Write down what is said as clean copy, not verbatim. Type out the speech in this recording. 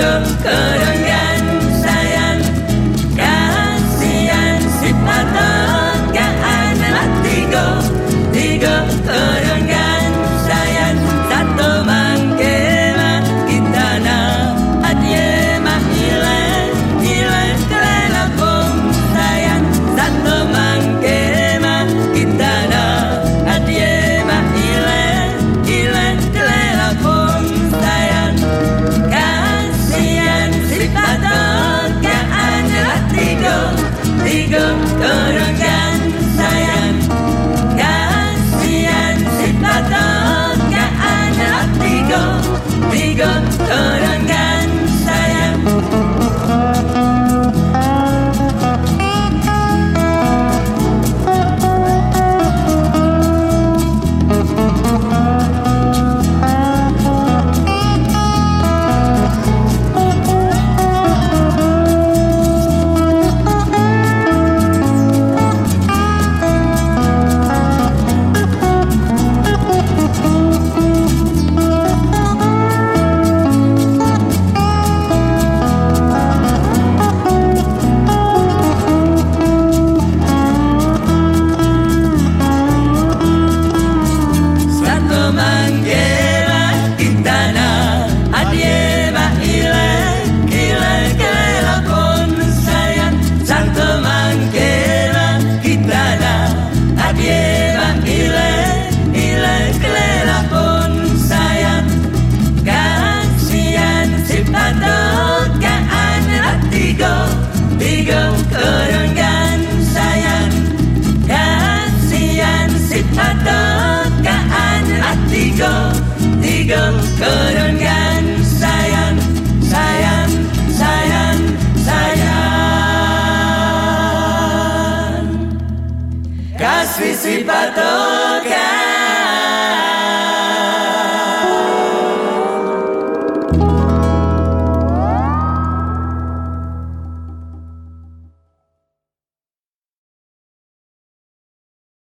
tiga kerengan sayang, kasihan si patokaan lah tiga kerengan sayang, satu mangkema kita nak adye mah hilang kelelapung sayang, satu mangkema kita nak adye mah hilang kelelapung sayang, kasihan si patokaan lah tiga kerengan sayang, kasihan si patokaan lah tiga kerengan sayang. Tiga kerengan sayang, kasihan si patokaan lah tiga kerengan sayang, sayang, sayang, sayang, kasih si patokan.